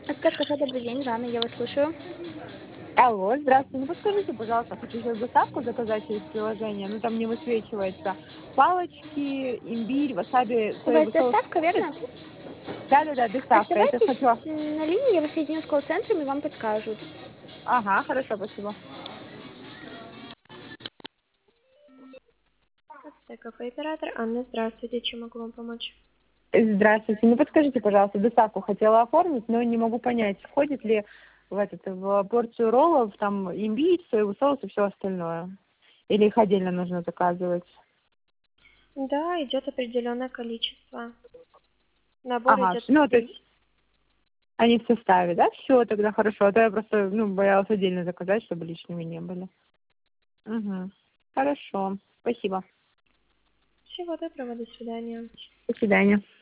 СТ кафе, добрый день, Жанна, я вас слушаю. Алло, здравствуйте. Ну, подскажите, пожалуйста, хочу сейчас доставку заказать через приложение. Ну, там не высвечивается. Палочки, имбирь, васаби, У вас соевый соус доставка, входит? верно? Да-да-да, доставка. Я сейчас хочу... Оставайтесь на линии, я вас соединю с колл-центром и вам подскажут. Ага, хорошо, спасибо. КП оператор Анна, здравствуйте, чем могу вам помочь? Здравствуйте. Ну, подскажите, пожалуйста, доставку хотела оформить, но не могу понять, входит ли в порцию роллов там имбирь, соевый соус и все остальное. Или их отдельно нужно заказывать? Да, идет определенное количество. Набор Ага, идет ну, то из... есть они в составе, да? Все, тогда хорошо. А то я просто, боялась отдельно заказать, чтобы лишними не были. Угу. Хорошо. Спасибо. Всего доброго, до свидания. До свидания.